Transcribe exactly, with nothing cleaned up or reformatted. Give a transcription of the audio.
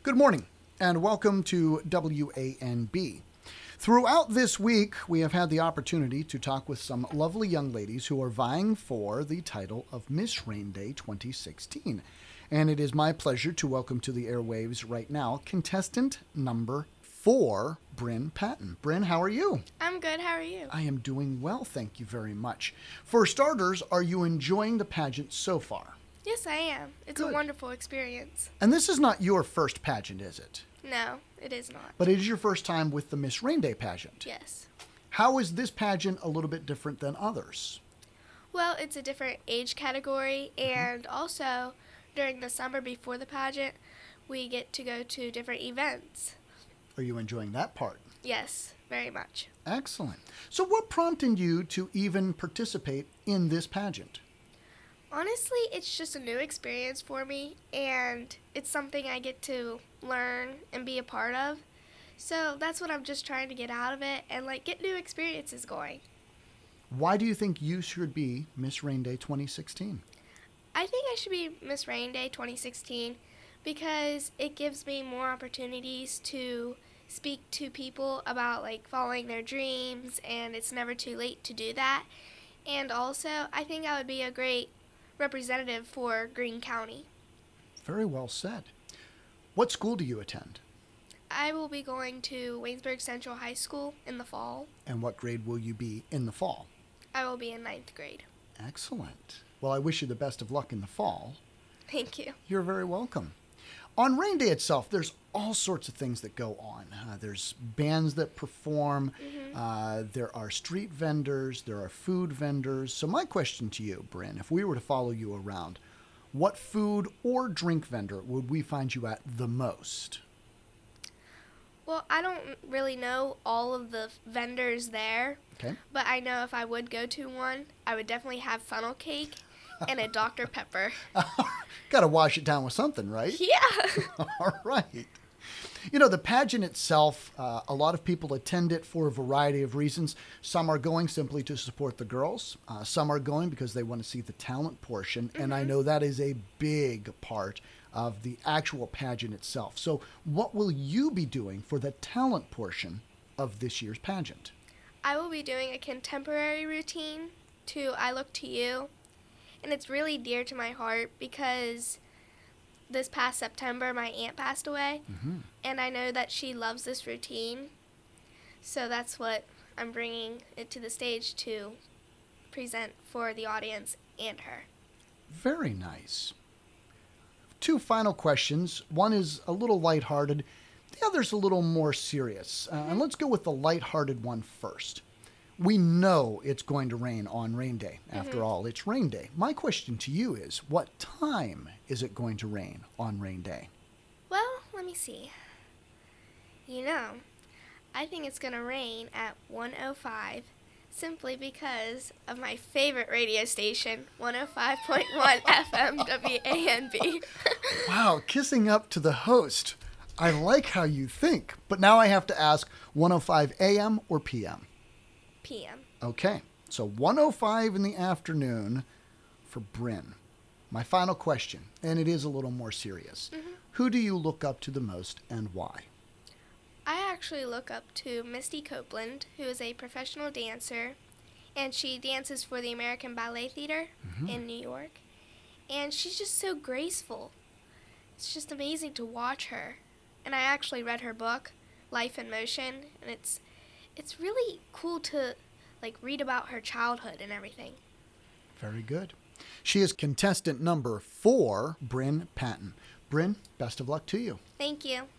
Good morning, and welcome to W A N B. Throughout this week, we have had the opportunity to talk with some lovely young ladies who are vying for the title of Miss Rain Day twenty sixteen. And it is my pleasure to welcome to the airwaves right now contestant number four, Bryn Patton. Bryn, how are you? I'm good. How are you? I am doing well, thank you very much. For starters, are you enjoying the pageant so far? Yes, I am. It's Good. a wonderful experience. And this is not your first pageant, is it? No, it is not. But it is your first time with the Miss Rain Day pageant. Yes. How is this pageant a little bit different than others? Well, it's a different age category, and also during the summer before the pageant, we get to go to different events. Are you enjoying that part? Yes, very much. Excellent. So what prompted you to even participate in this pageant? Honestly, it's just a new experience for me, and it's something I get to learn and be a part of. So that's what I'm just trying to get out of it and like get new experiences going. Why do you think you should be Miss Rain Day twenty sixteen? I think I should be Miss Rain Day twenty sixteen because it gives me more opportunities to speak to people about like following their dreams, and it's never too late to do that. And also, I think I would be a great representative for Greene County. Very well said. What school do you attend? I will be going to Waynesburg Central High School in the fall. And what grade will you be in the fall? I will be in ninth grade. Excellent. Well, I wish you the best of luck in the fall. Thank you. You're very welcome. On Rain Day itself, there's all sorts of things that go on. Uh, there's bands that perform. Mm-hmm. Uh, there are street vendors. There are food vendors. So my question to you, Bryn, if we were to follow you around, what food or drink vendor would we find you at the most? Well, I don't really know all of the vendors there, Okay. but I know if I would go to one, I would definitely have funnel cake and a Doctor Pepper. Got to wash it down with something, right? Yeah. All right. You know, the pageant itself, uh, a lot of people attend it for a variety of reasons. Some are going simply to support the girls. Uh, some are going because they want to see the talent portion. And I know that is a big part of the actual pageant itself. So what will you be doing for the talent portion of this year's pageant? I will be doing a contemporary routine to I Look to You. And it's really dear to my heart because this past September, my aunt passed away. Mm-hmm. And I know that she loves this routine. So that's what I'm bringing it to the stage to present for the audience and her. Very nice. Two final questions. One is a little lighthearted. The other's a little more serious. Uh, and let's go with the lighthearted one first. We know it's going to rain on Rain Day. After Mm-hmm. all, it's Rain Day. My question to you is, what time is it going to rain on Rain Day? Well, let me see. You know, I think it's going to rain at one oh five simply because of my favorite radio station, one oh five point one F M W A N B. Wow, kissing up to the host. I like how you think. But now I have to ask, one oh five A M or P M? P M. Okay, so one oh five in the afternoon for Bryn. My final question, and it is a little more serious. Mm-hmm. Who do you look up to the most and why? I actually look up to Misty Copeland, who is a professional dancer, and she dances for the American Ballet Theater Mm-hmm. in New York. And she's just so graceful. It's just amazing to watch her. And I actually read her book, Life in Motion, and it's it's really cool to like read about her childhood and everything. Very good. She is contestant number four, Bryn Patton. Bryn, best of luck to you. Thank you.